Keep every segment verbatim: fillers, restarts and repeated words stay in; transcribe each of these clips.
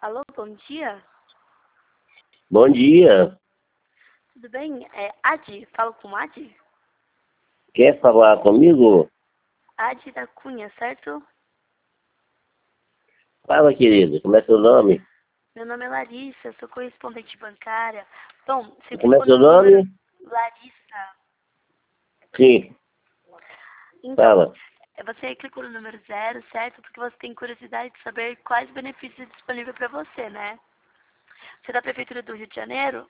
Alô, bom dia. Bom dia. Tudo bem? É Adi, falo com Adi? Quer falar comigo? Adi da Cunha, certo? Fala, querido. Como é seu nome? Meu nome é Larissa, sou correspondente bancária. Bom, você Como é clicou seu no número... nome? Larissa. Sim. Então, Fala. você clicou no número zero, certo? Porque você tem curiosidade de saber quais benefícios disponíveis para você, né? Você é da Prefeitura do Rio de Janeiro?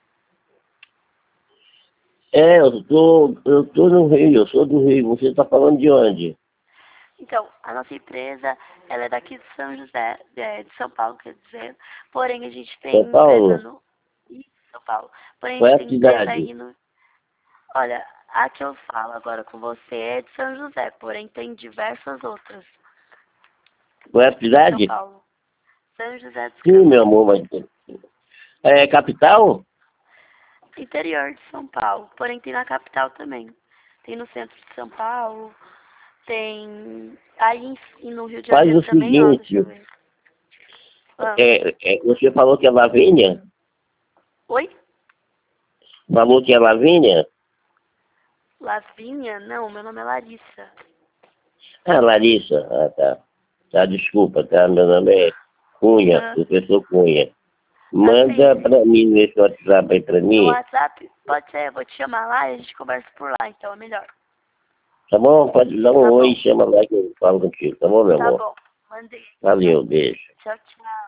É, eu tô, eu tô no Rio, eu sou do Rio. Você tá falando de onde? Então, a nossa empresa, ela é daqui de São José, é, de São Paulo, quer dizer. Porém, a gente tem São empresa Paulo? no... Ih, São Paulo. Porém, a Qual é gente a tem empresa cidade? aí no... Olha, a que eu falo agora com você é de São José, porém tem diversas outras Qual é a em São cidade? Paulo. São José dos Sim, Campos. meu amor, mas... É capital? Interior de São Paulo, porém tem na capital também. Tem no centro de São Paulo, tem aí em- e no Rio de Faz Janeiro o também, ó, deixa eu seguinte. ver. Ah, É, é, você falou que é Lavínia? oi? Falou que é Lavínia? Lavínia? Não, meu nome é Larissa. Ah, Larissa. Ah, tá. Tá, desculpa, tá? Meu nome é Cunha, Ah, professor Cunha. Manda aceite. pra mim nesse WhatsApp aí pra No mim. WhatsApp? Pode ser, eu vou te chamar lá e a gente conversa por lá, então é melhor. Tá bom? Pode dar Tá um oi bom, e chama lá que eu falo contigo. Tá bom, meu tá amor? bom. Mandei. Valeu, beijo. Tchau, tchau.